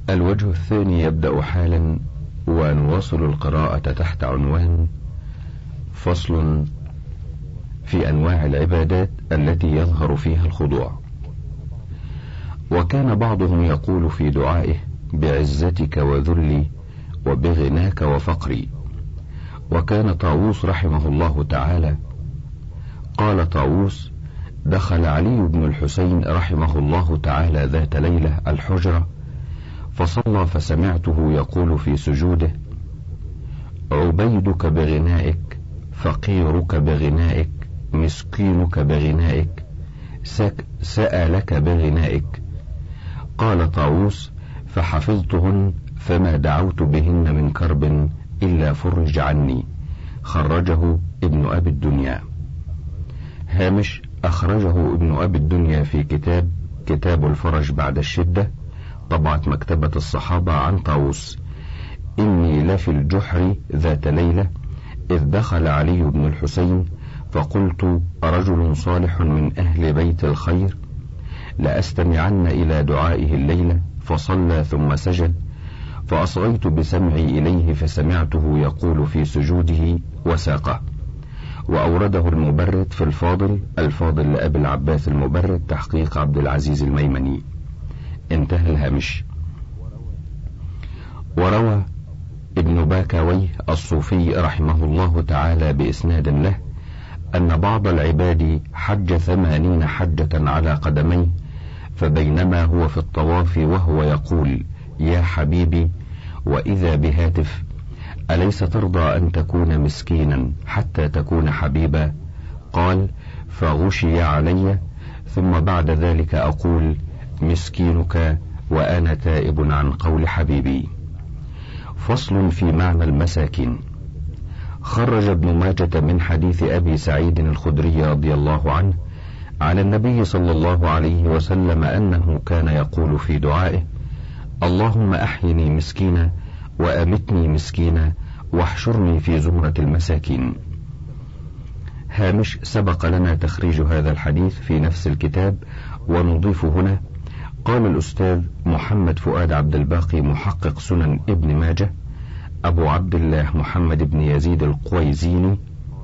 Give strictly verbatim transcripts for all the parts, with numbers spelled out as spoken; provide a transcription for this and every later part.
الوجه الثاني يبدأ حالا، ونواصل القراءة تحت عنوان فصل في أنواع العبادات التي يظهر فيها الخضوع. وكان بعضهم يقول في دعائه: بعزتك وذلي وبغناك وفقري. وكان طاووس رحمه الله تعالى قال طاووس: دخل علي بن الحسين رحمه الله تعالى ذات ليلة الحجرة فصلى، فسمعته يقول في سجوده: عبيدك بغنائك، فقيرك بغنائك، مسكينك بغنائك، سألك بغنائك. قال طاووس: فحفظتهن فما دعوت بهن من كرب إلا فرج عني. خرجه ابن أبي الدنيا. هامش: أخرجه ابن أبي الدنيا في كتاب كتاب الفرج بعد الشدة، طبعة مكتبة الصحابة، عن طاووس: إني لفي الجحر ذات ليلة إذ دخل علي بن الحسين فقلت: رجل صالح من أهل بيت الخير لأستمعن إلى دعائه الليلة. فصلى ثم سجد، فأصغيت بسمعي إليه فسمعته يقول في سجوده وساقه. وأورده المبرد في الفاضل الفاضل لأبي العباس المبرد، تحقيق عبد العزيز الميمني. انتهى الهامش. وروى ابن باكويه الصوفي رحمه الله تعالى بإسناد له أن بعض العباد حج ثمانين حجة على قدميه، فبينما هو في الطواف وهو يقول: يا حبيبي، وإذا بهاتف: أليس ترضى أن تكون مسكينا حتى تكون حبيبا؟ قال: فغشي علي، ثم بعد ذلك أقول: مسكينك وأنا تائب عن قول حبيبي. فصل في معنى المساكين. خرج ابن ماجة من حديث أبي سعيد الخدري رضي الله عنه عن النبي صلى الله عليه وسلم أنه كان يقول في دعائه: اللهم أحيني مسكينا وأمتني مسكينا واحشرني في زمرة المساكين. هامش: سبق لنا تخريج هذا الحديث في نفس الكتاب، ونضيف هنا: قال الأستاذ محمد فؤاد عبد الباقي محقق سنن ابن ماجه أبو عبد الله محمد بن يزيد القويزيني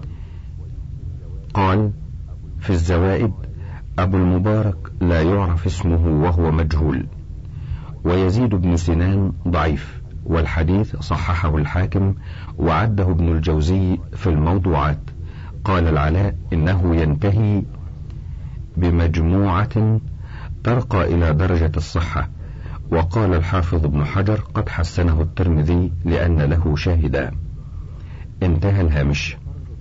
قال في الزوائد: أبو المبارك لا يعرف اسمه وهو مجهول. ويزيد بن سنان ضعيف، والحديث صححه الحاكم وعده ابن الجوزي في الموضوعات. قال العلاء: إنه ينتهي بمجموعة ترقى إلى درجة الصحة. وقال الحافظ ابن حجر: قد حسنه الترمذي لأن له شاهدا. انتهى الهامش.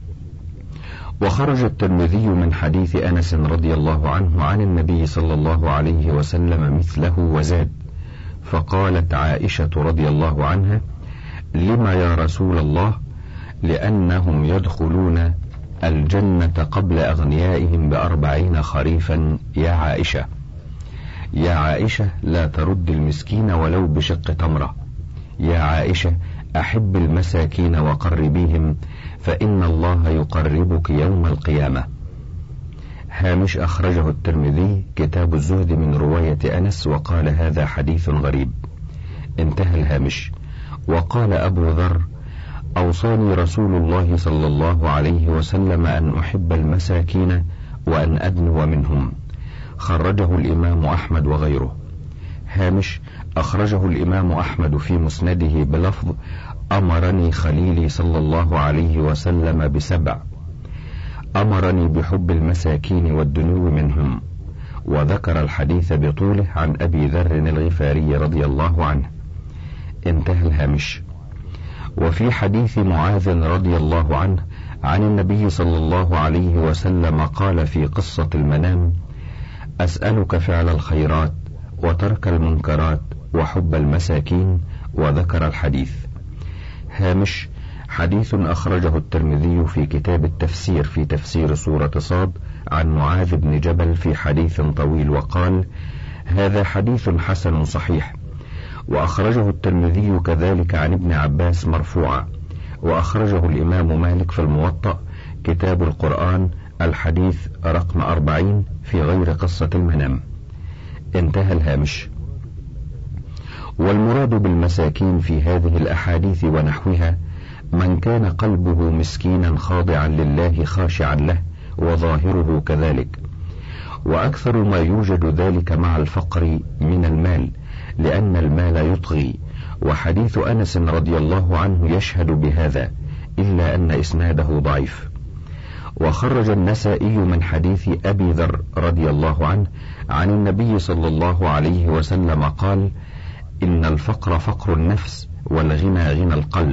وخرج الترمذي من حديث أنس رضي الله عنه عن النبي صلى الله عليه وسلم مثله وزاد، فقالت عائشة رضي الله عنها: لما يا رسول الله؟ لأنهم يدخلون الجنة قبل أغنيائهم بأربعين خريفا يا عائشة. يا عائشة لا ترد المسكين ولو بشق تمرة. يا عائشة أحب المساكين وقربيهم، فإن الله يقربك يوم القيامة. هامش: أخرجه الترمذي كتاب الزهد من رواية أنس، وقال هذا حديث غريب. انتهى الهامش. وقال أبو ذر: أوصاني رسول الله صلى الله عليه وسلم أن أحب المساكين وأن أدنو منهم. خرجه الإمام أحمد وغيره. هامش: أخرجه الإمام أحمد في مسنده بلفظ: أمرني خليلي صلى الله عليه وسلم بسبع: أمرني بحب المساكين والدنو منهم. وذكر الحديث بطوله عن أبي ذر الغفاري رضي الله عنه. انتهى الهامش. وفي حديث معاذ رضي الله عنه عن النبي صلى الله عليه وسلم قال في قصة المنام: أسألك فعل الخيرات وترك المنكرات وحب المساكين. وذكر الحديث. هامش: حديث أخرجه الترمذي في كتاب التفسير في تفسير سورة صاد عن معاذ بن جبل في حديث طويل، وقال: هذا حديث حسن صحيح. وأخرجه الترمذي كذلك عن ابن عباس مرفوعا. وأخرجه الإمام مالك في الموطأ كتاب القرآن الحديث رقم أربعين في غير قصة المنام. انتهى الهامش. والمراد بالمساكين في هذه الأحاديث ونحوها من كان قلبه مسكينا خاضعا لله خاشعا له وظاهره كذلك، وأكثر ما يوجد ذلك مع الفقر من المال، لأن المال يطغي، وحديث أنس رضي الله عنه يشهد بهذا، إلا أن إسناده ضعيف. وخرج النسائي من حديث أبي ذر رضي الله عنه عن النبي صلى الله عليه وسلم قال: إن الفقر فقر النفس والغنى غنى القلب.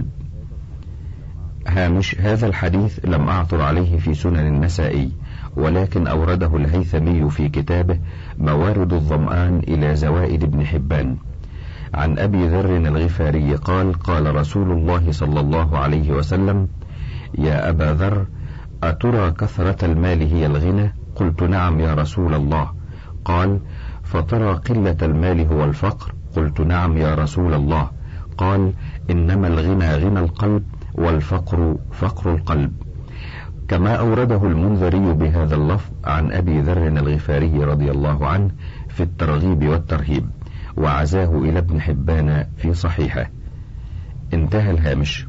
هامش: هذا الحديث لم أعثر عليه في سنن النسائي، ولكن أورده الهيثمي في كتابه موارد الظمآن إلى زوائد ابن حبان عن أبي ذر الغفاري قال: قال رسول الله صلى الله عليه وسلم: يا أبا ذر، أترى كثرة المال هي الغنى؟ قلت: نعم يا رسول الله. قال: فترى قلة المال هو الفقر؟ قلت: نعم يا رسول الله. قال: إنما الغنى غنى القلب، والفقر فقر القلب. كما أورده المنذري بهذا اللفظ عن أبي ذر الغفاري رضي الله عنه في الترغيب والترهيب، وعزاه إلى ابن حبان في صحيحه. انتهى الهامش.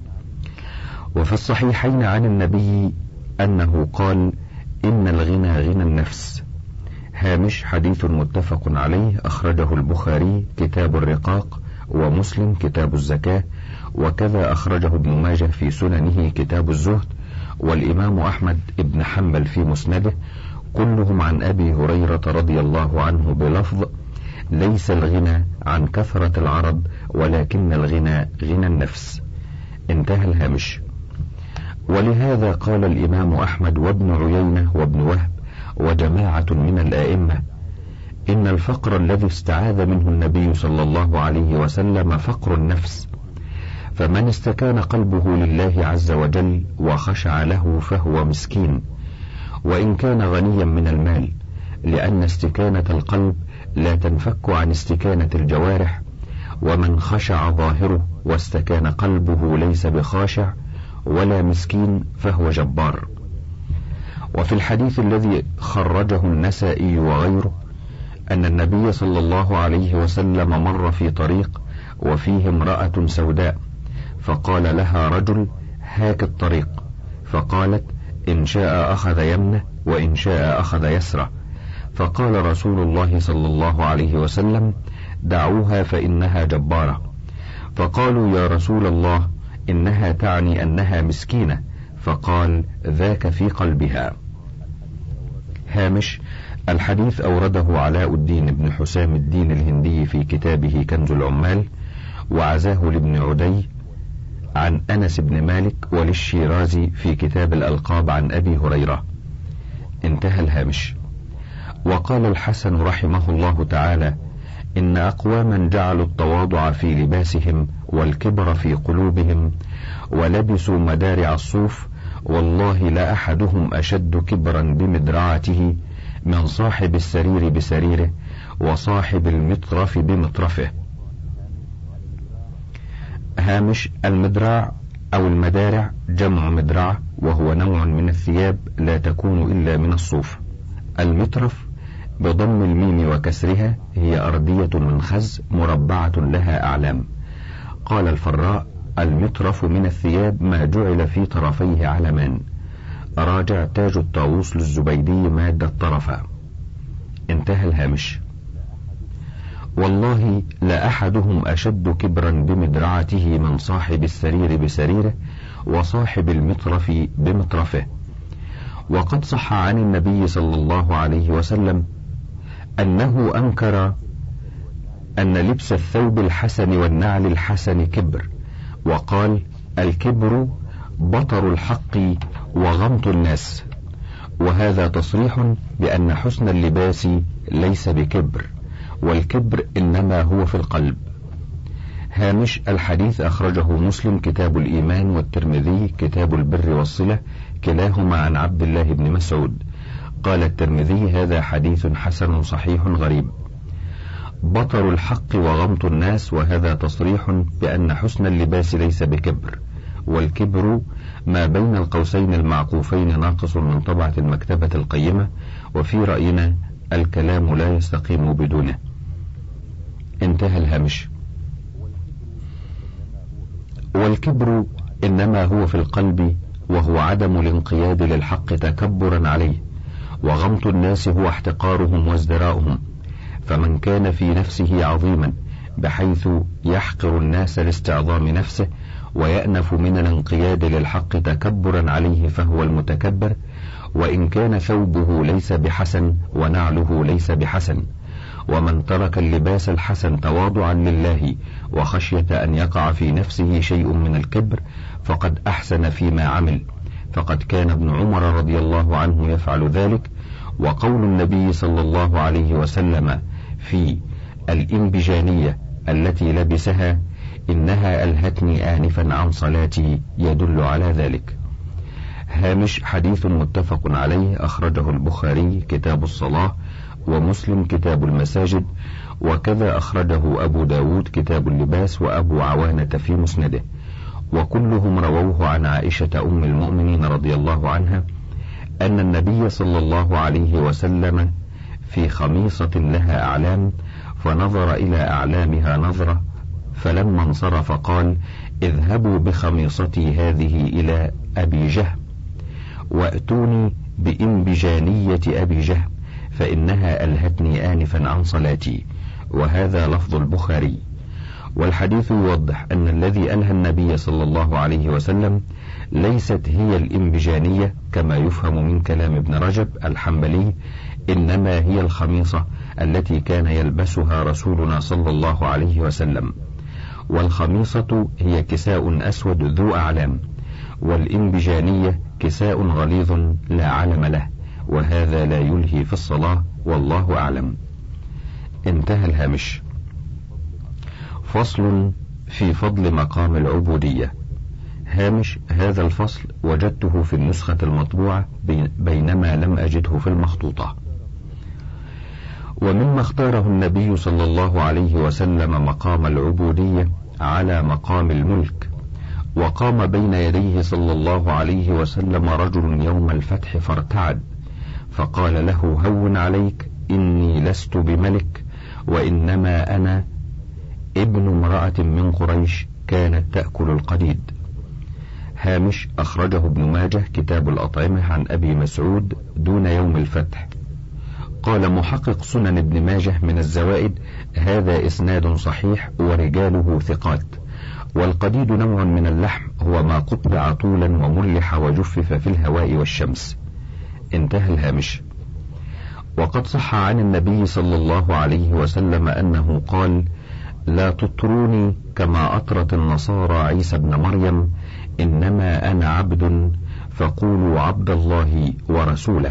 وفي الصحيحين عن النبي أنه قال: إن الغنى غنى النفس. هامش: حديث متفق عليه، أخرجه البخاري كتاب الرقاق، ومسلم كتاب الزكاة، وكذا أخرجه ابن ماجه في سننه كتاب الزهد، والإمام أحمد بن حنبل في مسنده، كلهم عن أبي هريرة رضي الله عنه بلفظ: ليس الغنى عن كثرة العرض، ولكن الغنى غنى النفس. انتهى الهامش. ولهذا قال الإمام أحمد وابن عيينة وابن وهب وجماعة من الآئمة: إن الفقر الذي استعاذ منه النبي صلى الله عليه وسلم فقر النفس، فمن استكان قلبه لله عز وجل وخشع له فهو مسكين، وإن كان غنيا من المال، لأن استكانة القلب لا تنفك عن استكانة الجوارح، ومن خشع ظاهره واستكان قلبه ليس بخاشع ولا مسكين فهو جبار. وفي الحديث الذي خرجه النسائي وغيره أن النبي صلى الله عليه وسلم مر في طريق وفيه امرأة سوداء، فقال لها رجل: هاك الطريق. فقالت: إن شاء أخذ يمنه وإن شاء أخذ يسره. فقال رسول الله صلى الله عليه وسلم: دعوها فإنها جبارة. فقالوا: يا رسول الله، إنها تعني أنها مسكينة. فقال: ذاك في قلبها. هامش: الحديث أورده علاء الدين بن حسام الدين الهندي في كتابه كنز العمال، وعزاه لابن عدي عن أنس بن مالك، وللشيرازي في كتاب الألقاب عن أبي هريرة. انتهى الهامش. وقال الحسن رحمه الله تعالى: إن أقواما جعلوا التواضع في لباسهم والكبر في قلوبهم، ولبسوا مدارع الصوف، والله لأحدهم أشد كبرا بمدرعته من صاحب السرير بسريره، وصاحب المطرف بمطرفه. هامش: المدراع أو المدارع جمع مدرعة، وهو نوع من الثياب لا تكون إلا من الصوف. المطرف بضم الميم وكسرها هي أردية من خز مربعة لها أعلام. قال الفراء: المطرف من الثياب ما جعل في طرفيه علمان. راجع تاج الطاووس للزبيدي مادة طرفا. انتهى الهامش. والله لأحدهم أشد كبرا بمدرعته من صاحب السرير بسريره، وصاحب المطرف بمطرفه. وقد صح عن النبي صلى الله عليه وسلم أنه أنكر أن لبس الثوب الحسن والنعل الحسن كبر، وقال: الكبر بطر الحق وغمط الناس. وهذا تصريح بأن حسن اللباس ليس بكبر، والكبر إنما هو في القلب. هامش: الحديث أخرجه مسلم كتاب الإيمان، والترمذي كتاب البر والصلة، كلاهما عن عبد الله بن مسعود. قال الترمذي: هذا حديث حسن صحيح غريب. بطر الحق وغمط الناس، وهذا تصريح بأن حسن اللباس ليس بكبر، والكبر ما بين القوسين المعقوفين ناقص من طبعة المكتبة القيمة، وفي رأينا الكلام لا يستقيم بدونه. انتهى الهامش. والكبر إنما هو في القلب، وهو عدم الانقياد للحق تكبرا عليه، وغمط الناس هو احتقارهم وازدراؤهم. فمن كان في نفسه عظيما بحيث يحقر الناس لاستعظام نفسه ويأنف من الانقياد للحق تكبرا عليه فهو المتكبر، وإن كان ثوبه ليس بحسن ونعله ليس بحسن. ومن ترك اللباس الحسن تواضعا لله وخشية أن يقع في نفسه شيء من الكبر فقد أحسن فيما عمل، فقد كان ابن عمر رضي الله عنه يفعل ذلك. وقول النبي صلى الله عليه وسلم في الإنبجانية التي لبسها إنها ألهتني آنفا عن صلاتي يدل على ذلك. هامش حديث متفق عليه، أخرجه البخاري كتاب الصلاة، ومسلم كتاب المساجد، وكذا أخرجه أبو داود كتاب اللباس، وأبو عوانة في مسنده، وكلهم رووه عن عائشة أم المؤمنين رضي الله عنها أن النبي صلى الله عليه وسلم في خميصة لها أعلام فنظر إلى أعلامها نظرة، فلما انصرف قال: اذهبوا بخميصتي هذه إلى أبي جهم وأتوني بإنبجانية أبي جهم فإنها ألهتني آنفا عن صلاتي. وهذا لفظ البخاري. والحديث يوضح أن الذي ألهى النبي صلى الله عليه وسلم ليست هي الإنبجانية كما يفهم من كلام ابن رجب الحنبلي، إنما هي الخميصة التي كان يلبسها رسولنا صلى الله عليه وسلم. والخميصة هي كساء أسود ذو أعلام، والإنبجانية كساء غليظ لا علم له، وهذا لا يلهي في الصلاة، والله أعلم. انتهى الهامش. فصل في فضل مقام العبودية. هامش: هذا الفصل وجدته في النسخة المطبوعة بينما لم أجده في المخطوطة. ومما اختاره النبي صلى الله عليه وسلم مقام العبودية على مقام الملك. وقام بين يديه صلى الله عليه وسلم رجل يوم الفتح فارتعد، فقال له: هون عليك، إني لست بملك، وإنما أنا ابن امرأة من قريش كانت تأكل القديد. هامش: أخرجه ابن ماجه كتاب الأطعمة عن أبي مسعود دون يوم الفتح. قال محقق سنن ابن ماجه من الزوائد: هذا إسناد صحيح ورجاله ثقات. والقديد نوع من اللحم هو ما قطع طولا وملح وجفف في الهواء والشمس. انتهى الهامش. وقد صح عن النبي صلى الله عليه وسلم أنه قال: لا تطروني كما أطرت النصارى عيسى بن مريم، إنما أنا عبد فقولوا عبد الله ورسوله.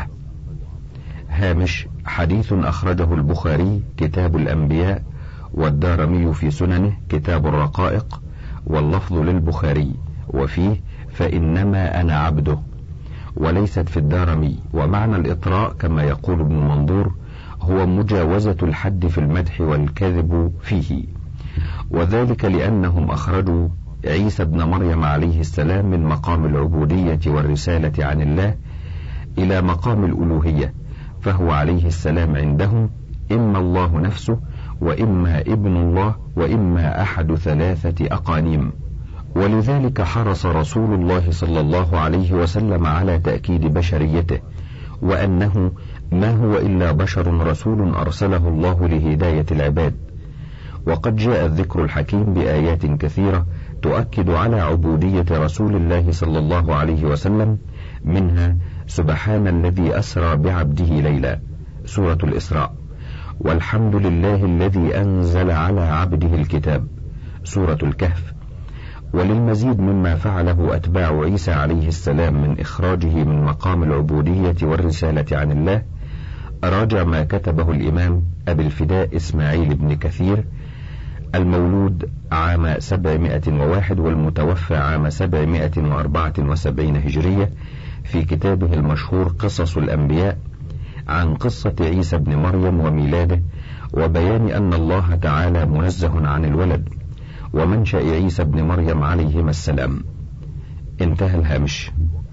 هامش: حديث أخرجه البخاري كتاب الأنبياء، والدارمي في سننه كتاب الرقائق، واللفظ للبخاري، وفيه فإنما أنا عبده، وليست في الدارمي. ومعنى الإطراء كما يقول ابن منظور هو مجاوزة الحد في المدح والكذب فيه، وذلك لأنهم أخرجوا عيسى بن مريم عليه السلام من مقام العبودية والرسالة عن الله إلى مقام الألوهية، فهو عليه السلام عندهم إما الله نفسه، وإما ابن الله، وإما أحد ثلاثة أقانيم. ولذلك حرص رسول الله صلى الله عليه وسلم على تأكيد بشريته، وأنه ما هو إلا بشر رسول أرسله الله لهداية العباد. وقد جاء الذكر الحكيم بآيات كثيرة تؤكد على عبودية رسول الله صلى الله عليه وسلم، منها سبحان الذي أسرى بعبده ليلا سورة الإسراء، والحمد لله الذي أنزل على عبده الكتاب سورة الكهف. وللمزيد مما فعله أتباع عيسى عليه السلام من إخراجه من مقام العبودية والرسالة عن الله، راجع ما كتبه الإمام أبي الفداء إسماعيل بن كثير المولود عام سبعمائة وواحد والمتوفى عام سبعمائة وأربعة وسبعين هجرية في كتابه المشهور قصص الأنبياء، عن قصة عيسى بن مريم وميلاده، وبيان أن الله تعالى منزه عن الولد، ومنشأ عيسى بن مريم عليهما السلام. انتهى الهامش.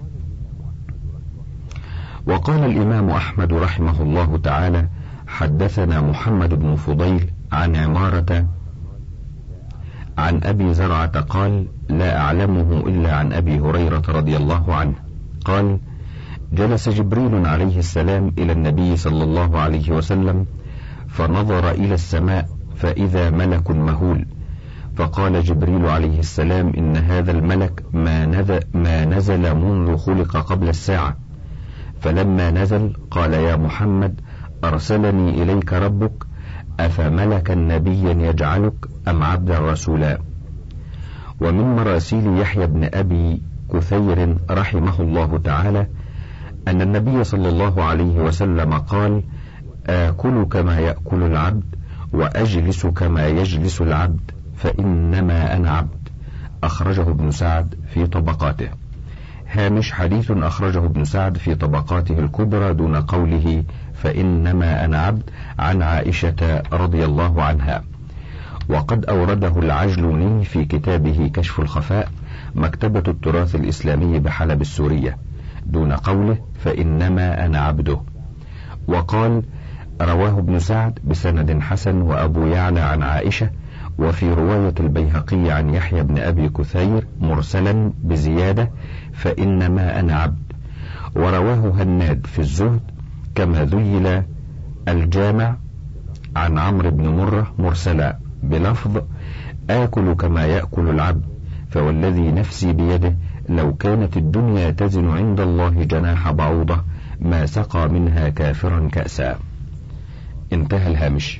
وقال الإمام أحمد رحمه الله تعالى: حدثنا محمد بن فضيل عن عمارة عن أبي زرعة قال: لا أعلمه إلا عن أبي هريرة رضي الله عنه قال: جلس جبريل عليه السلام إلى النبي صلى الله عليه وسلم فنظر إلى السماء فإذا ملك مهول، فقال جبريل عليه السلام: إن هذا الملك ما نزل, ما نزل منذ خلق قبل الساعة. فلما نزل قال: يا محمد، أرسلني إليك ربك، أفملكا نبيا يجعلك أم عبدا رسولا؟ ومن مراسيل يحيى بن أبي كثير رحمه الله تعالى أن النبي صلى الله عليه وسلم قال: آكل كما يأكل العبد وأجلس كما يجلس العبد فإنما أنا عبد. أخرجه ابن سعد في طبقاته. هامش: حديث أخرجه ابن سعد في طبقاته الكبرى دون قوله فإنما أنا عبد عن عائشة رضي الله عنها، وقد أورده العجلوني في كتابه كشف الخفاء مكتبة التراث الإسلامي بحلب السورية دون قوله فإنما أنا عبده. وقال: رواه ابن سعد بسند حسن وأبو يعلى عن عائشة، وفي رواية البيهقي عن يحيى بن أبي كثير مرسلا بزيادة فإنما أنا عبد. ورواه هناد في الزهد كما ذيل الجامع عن عمرو بن مرة مرسلا بلفظ آكل كما يأكل العبد، فوالذي نفسي بيده لو كانت الدنيا تزن عند الله جناح بعوضة ما سقى منها كافرا كأسا. انتهى الهامش.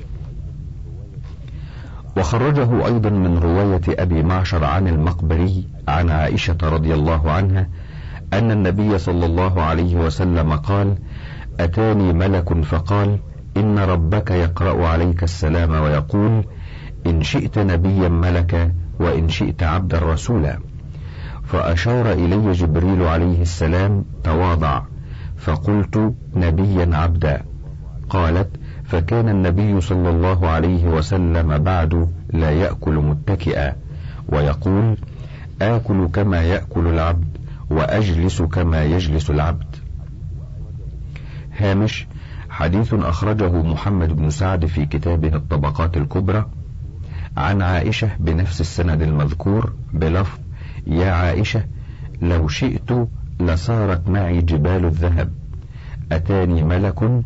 وخرجه أيضا من رواية أبي معشر عن المقبري عن عائشة رضي الله عنها أن النبي صلى الله عليه وسلم قال: أتاني ملك فقال: إن ربك يقرأ عليك السلام ويقول: إن شئت نبيا ملكا وإن شئت عبدا رسولا. فأشار إلي جبريل عليه السلام: تواضع. فقلت: نبيا عبدا. قالت: فكان النبي صلى الله عليه وسلم بعد لا يأكل متكئا، ويقول: آكل كما يأكل العبد وأجلس كما يجلس العبد. هامش: حديث أخرجه محمد بن سعد في كتابه الطبقات الكبرى عن عائشة بنفس السند المذكور بلفظ: يا عائشة، لو شئت لصارت معي جبال الذهب. أتاني ملك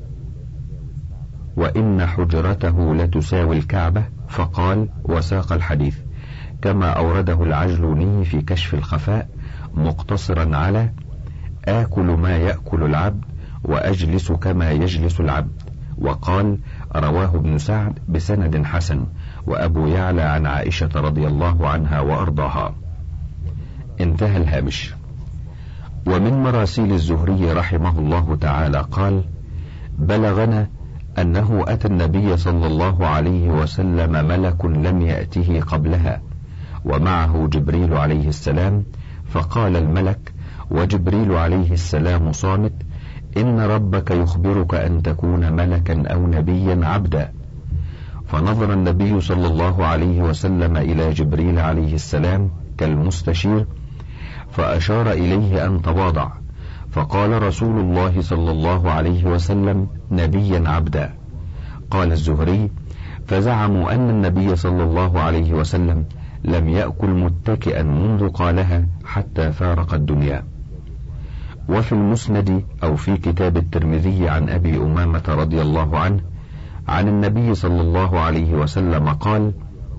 وإن حجرته لتساوي الكعبة، فقال وساق الحديث كما أورده العجلوني في كشف الخفاء مقتصرا على آكل ما يأكل العبد وأجلس كما يجلس العبد. وقال: رواه ابن سعد بسند حسن وأبو يعلى عن عائشة رضي الله عنها وأرضاها. انتهى الهامش. ومن مراسيل الزهري رحمه الله تعالى قال: بلغنا أنه أتى النبي صلى الله عليه وسلم ملك لم يأته قبلها ومعه جبريل عليه السلام، فقال الملك وجبريل عليه السلام صامت: إن ربك يخبرك أن تكون ملكا أو نبيا عبدا. فنظر النبي صلى الله عليه وسلم إلى جبريل عليه السلام كالمستشير فأشار إليه أن تواضع، فقال رسول الله صلى الله عليه وسلم: نبيا عبدا. قال الزهري: فزعموا أن النبي صلى الله عليه وسلم لم يأكل متكئا منذ قالها حتى فارق الدنيا. وفي المسند أو في كتاب الترمذي عن أبي أمامة رضي الله عنه عن النبي صلى الله عليه وسلم قال: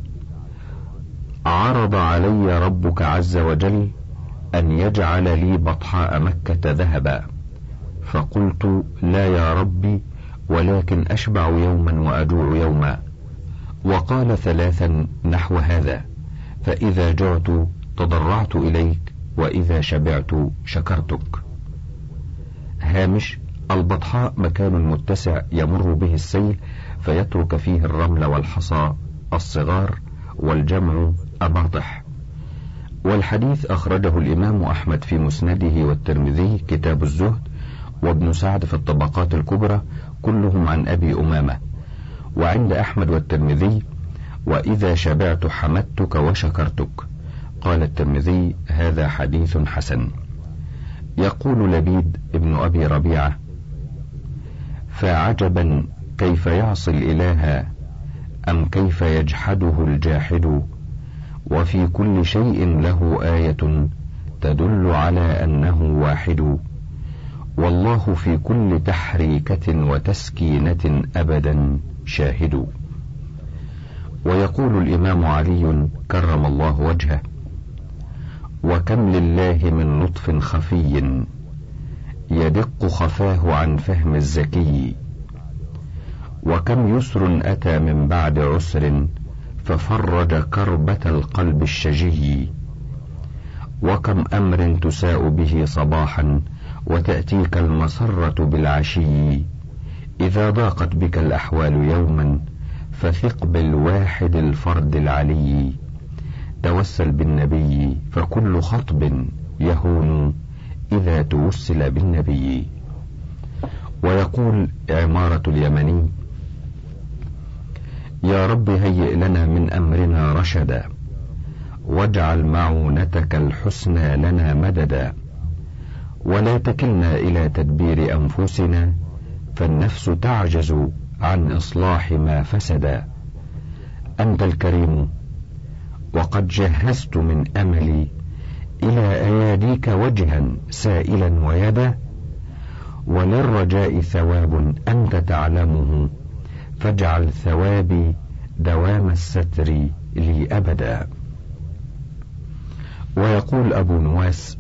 عرض علي ربك عز وجل أن يجعل لي بطحاء مكة ذهبا، فقلت: لا يا ربي، ولكن أشبع يوما وأجوع يوما. وقال ثلاثا نحو هذا: فإذا جعت تضرعت إليك، وإذا شبعت شكرتك. هامش: البطحاء مكان متسع يمر به السيل فيترك فيه الرمل والحصى الصغار، والجمع أباطح. والحديث أخرجه الإمام أحمد في مسنده والترمذي كتاب الزهد وابن سعد في الطبقات الكبرى كلهم عن أبي أمامة. وعند أحمد والترمذي: وإذا شبعت حمدتك وشكرتك. قال الترمذي: هذا حديث حسن. يقول لبيد ابن أبي ربيعة: فعجبا كيف يعصي الإله أم كيف يجحده الجاحد، وفي كل شيء له آية تدل على أنه واحد، والله في كل تحريكة وتسكينة أبدا شاهد. ويقول الإمام علي كرم الله وجهه: وكم لله من لطف خفي يدق خفاه عن فهم الذكي، وكم يسر أتى من بعد عسر ففرج كربة القلب الشجي، وكم أمر تساء به صباحا وتأتيك المسرة بالعشي، إذا ضاقت بك الأحوال يوما فثق بالواحد الفرد العلي، توسل بالنبي فكل خطب يهون إذا توسل بالنبي. ويقول عمارة اليمني: يا رب هيئ لنا من أمرنا رشدا، واجعل معونتك الحسنى لنا مددا، ولا تكلنا إلى تدبير أنفسنا فالنفس تعجز عن إصلاح ما فسدا. أنت الكريم وقد جهزت من أملي إلى أياديك وجها سائلا ويدا، وللرجاء ثواب أنت تعلمه فاجعل ثوابي دوام الستر لي أبدا. ويقول أبو نواس: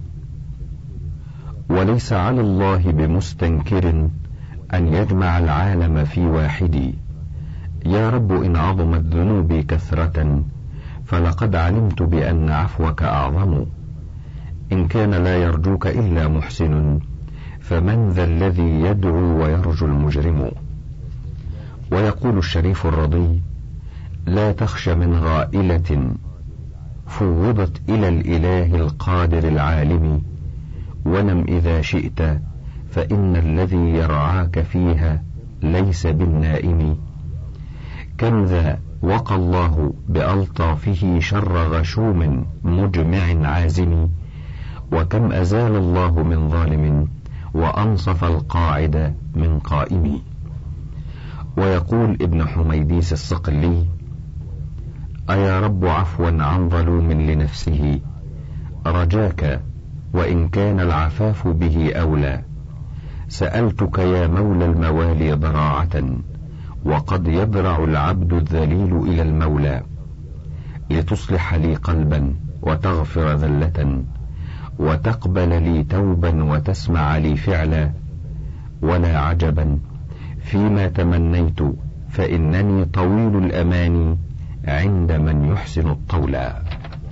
وليس على الله بمستنكر أن يجمع العالم في واحد، يا رب إن عظمت ذنوبي كثرة فلقد علمت بأن عفوك أعظم، إن كان لا يرجوك إلا محسن فمن ذا الذي يدعو ويرجو المجرم. ويقول الشريف الرضي: لا تخش من غائلة فوضت إلى الإله القادر العالم، ونم إذا شئت فإن الذي يرعاك فيها ليس بالنائم، كم ذا وقى الله بألطافه شر غشوم مجمع عازم، وكم أزال الله من ظالم وأنصف القاعد من قائم. ويقول ابن حميديس الصقلي: أيا رب عفوا عن ظلوم لنفسه رجاك وإن كان العفاف به أولى، سألتك يا مولى الموالي ضراعة وقد يضرع العبد الذليل إلى المولى، لتصلح لي قلبا وتغفر ذلة وتقبل لي توبا وتسمع لي فعلا، ولا عجبا فيما تمنيت فإنني طويل الأمان عند من يحسن الطولا.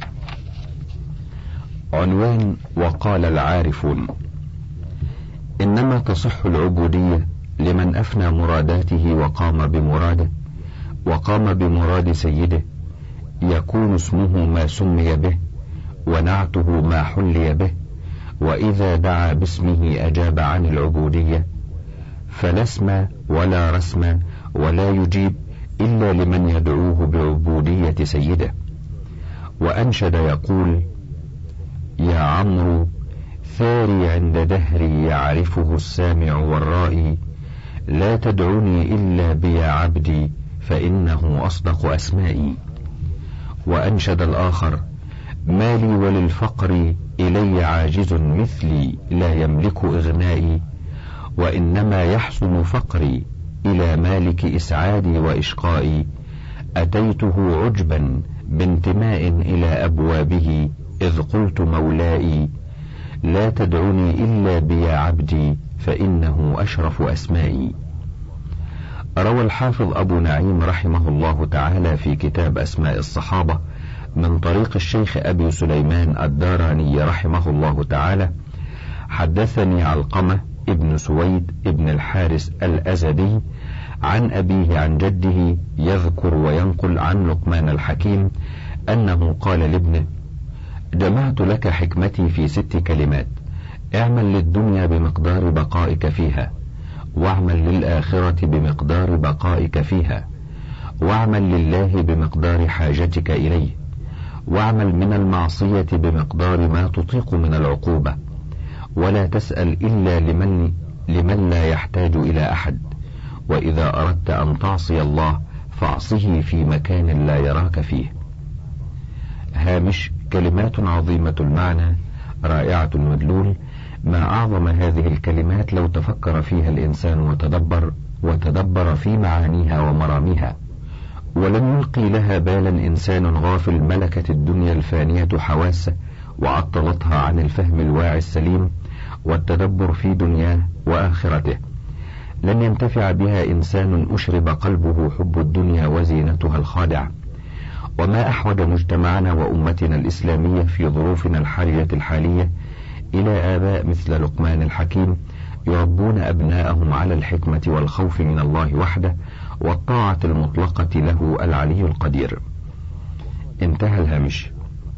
عنوان: وقال العارفون: إنما تصح العبودية لمن أفنى مراداته وقام بمراده، وقام بمراد سيده، يكون اسمه ما سمي به ونعته ما حلي به، وإذا دعا باسمه أجاب عن العبودية، فلا اسم ولا رسم ولا يجيب إلا لمن يدعوه بعبودية سيده. وأنشد يقول: يا عمرو ثاري عند دهري يعرفه السامع والرائي، لا تدعني إلا بيا عبدي فإنه أصدق أسمائي. وأنشد الآخر: ما لي وللفقر إلي عاجز مثلي لا يملك إغنائي، وإنما يحسن فقري إلى مالك إسعادي وإشقائي، أتيته عجبا بانتماء إلى أبوابه إذ قلت مولائي، لا تدعني إلا بيا عبدي فإنه أشرف أسمائي. روى الحافظ أبو نعيم رحمه الله تعالى في كتاب أسماء الصحابة من طريق الشيخ أبي سليمان الداراني رحمه الله تعالى: حدثني علقمة ابن سويد ابن الحارس الأزدي عن أبيه عن جده يذكر وينقل عن لقمان الحكيم أنه قال لابنه: جمعت لك حكمتي في ست كلمات، اعمل للدنيا بمقدار بقائك فيها، واعمل للآخرة بمقدار بقائك فيها، واعمل لله بمقدار حاجتك إليه، واعمل من المعصية بمقدار ما تطيق من العقوبة، ولا تسأل إلا لمن, لمن لا يحتاج إلى أحد، وإذا أردت أن تعصي الله فاعصه في مكان لا يراك فيه. هامش: كلمات عظيمة المعنى رائعة المدلول، ما أعظم هذه الكلمات لو تفكر فيها الإنسان وتدبر وتدبر في معانيها ومراميها، ولم يلقي لها بالا إنسان غافل ملكت الدنيا الفانية حواسه وعطلتها عن الفهم الواعي السليم والتدبر في دنياه وآخرته. لن ينتفع بها إنسان أشرب قلبه حب الدنيا وزينتها الخادعة. وما أحوج مجتمعنا وأمتنا الإسلامية في ظروفنا الحرجة الحالية إلى آباء مثل لقمان الحكيم يربون أبناءهم على الحكمة والخوف من الله وحده والطاعة المطلقة له العلي القدير. انتهى الهامش.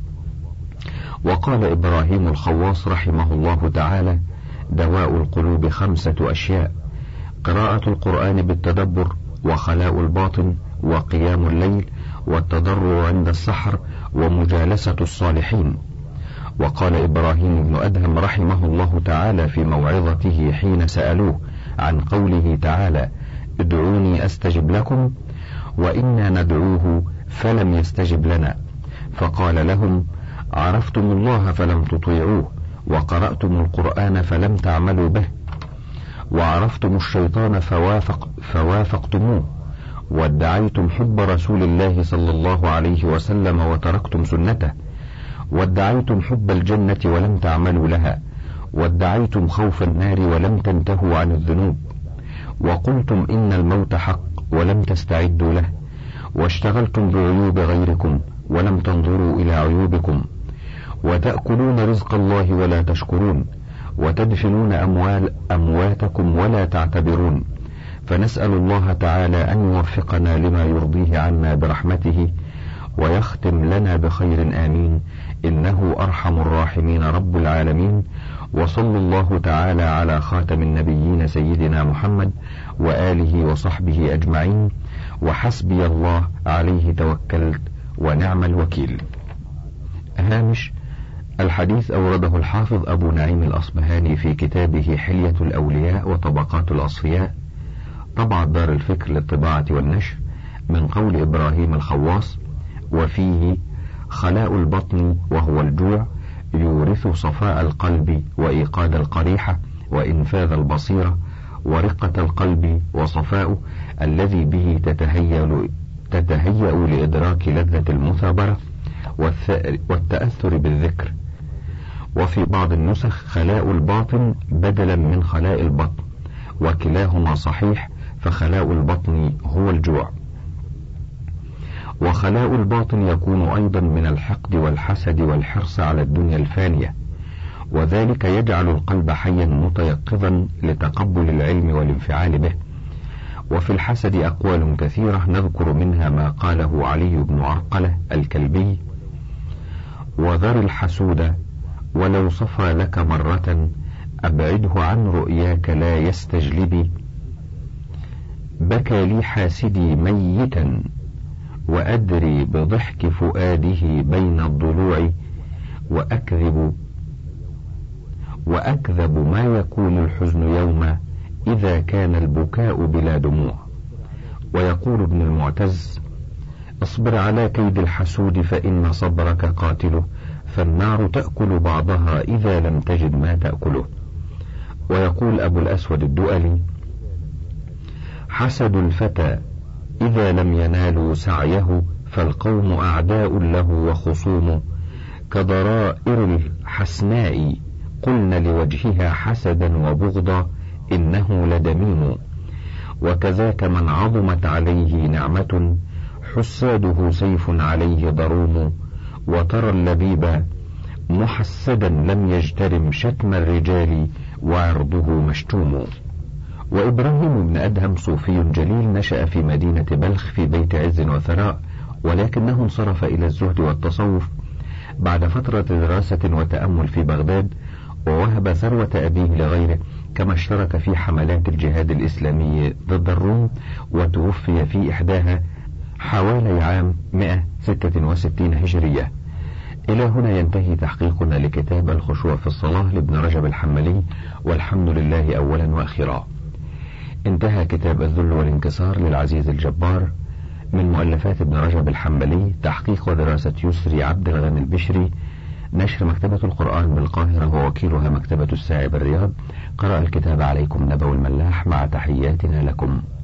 وقال إبراهيم الخواص رحمه الله تعالى: دواء القلوب خمسة أشياء: قراءة القرآن بالتدبر، وخلاء الباطن، وقيام الليل، والتضرع عند السحر، ومجالسة الصالحين. وقال إبراهيم بن أدهم رحمه الله تعالى في موعظته حين سألوه عن قوله تعالى: ادعوني أستجب لكم، وإنا ندعوه فلم يستجب لنا، فقال لهم: عرفتم الله فلم تطيعوه، وقرأتم القرآن فلم تعملوا به، وعرفتم الشيطان فوافق فوافقتموه، وادعيتم حب رسول الله صلى الله عليه وسلم وتركتم سنته، وادعيتم حب الجنة ولم تعملوا لها، وادعيتم خوف النار ولم تنتهوا عن الذنوب، وقلتم إن الموت حق ولم تستعدوا له، واشتغلتم بعيوب غيركم ولم تنظروا إلى عيوبكم، وتأكلون رزق الله ولا تشكرون، وتدفنون أموال أمواتكم ولا تعتبرون. فنسأل الله تعالى أن يوفقنا لما يرضيه عنا برحمته، ويختم لنا بخير آمين، إنه أرحم الراحمين رب العالمين. وصلى الله تعالى على خاتم النبيين سيدنا محمد وآله وصحبه أجمعين، وحسبي الله عليه توكلت ونعم الوكيل. هامش: الحديث أورده الحافظ أبو نعيم الأصبهاني في كتابه حلية الأولياء وطبقات الأصفياء، طبعة دار الفكر للطباعة والنشر، من قول إبراهيم الخواص، وفيه: خلاء البطن وهو الجوع يورث صفاء القلب وإيقاد القريحة وإنفاذ البصيرة ورقة القلب وصفاؤه الذي به تتهيأ تتهيأ لإدراك لذة المثابرة والتأثر بالذكر. وفي بعض النسخ خلاء الباطن بدلا من خلاء البطن، وكلاهما صحيح، فخلاء البطن هو الجوع. وخلاء الباطن يكون أيضا من الحقد والحسد والحرص على الدنيا الفانية، وذلك يجعل القلب حيا متيقظا لتقبل العلم والانفعال به. وفي الحسد أقوال كثيرة، نذكر منها ما قاله علي بن عرقلة الكلبي: وذر الحسود ولو صفى لك مرة، أبعده عن رؤياك لا يستجلبي، بكى لي حاسدي ميتا، وأدري بضحك فؤاده بين الضلوع، وأكذب وأكذب ما يكون الحزن يوما، إذا كان البكاء بلا دموع. ويقول ابن المعتز: اصبر على كيد الحسود فإن صبرك قاتله، فالنار تأكل بعضها إذا لم تجد ما تأكله. ويقول أبو الأسود الدؤلي: حسد الفتى إذا لم ينالوا سعيه، فالقوم أعداء له وخصوم، كضرائر الحسناء قلن لوجهها حسدا وبغضا، إنه لدميم. وكذاك من عظمت عليه نعمة، حساده سيف عليه ضروم، وترى اللبيب محسدا لم يجترم شتم الرجال، وعرضه مشتوم. وإبراهيم بن أدهم صوفي جليل، نشأ في مدينة بلخ في بيت عز وثراء، ولكنه انصرف إلى الزهد والتصوف بعد فترة دراسة وتأمل في بغداد، ووهب ثروة أبيه لغيره، كما اشترك في حملات الجهاد الإسلامي ضد الروم، وتوفي في إحداها حوالي عام مئة وستة وستين هجرية. إلى هنا ينتهي تحقيقنا لكتاب الخشوع في الصلاة لابن رجب الحنبلي، والحمد لله أولا وأخيرا. انتهى كتاب الذل والانكسار للعزيز الجبار، من مؤلفات ابن رجب الحنبلي، تحقيق ودراسة يسري عبد الغني البشري، نشر مكتبة القرآن بالقاهرة ووكيلها مكتبة الساعي بالرياض. قرأ الكتاب عليكم نبوي الملاح، مع تحياتنا لكم.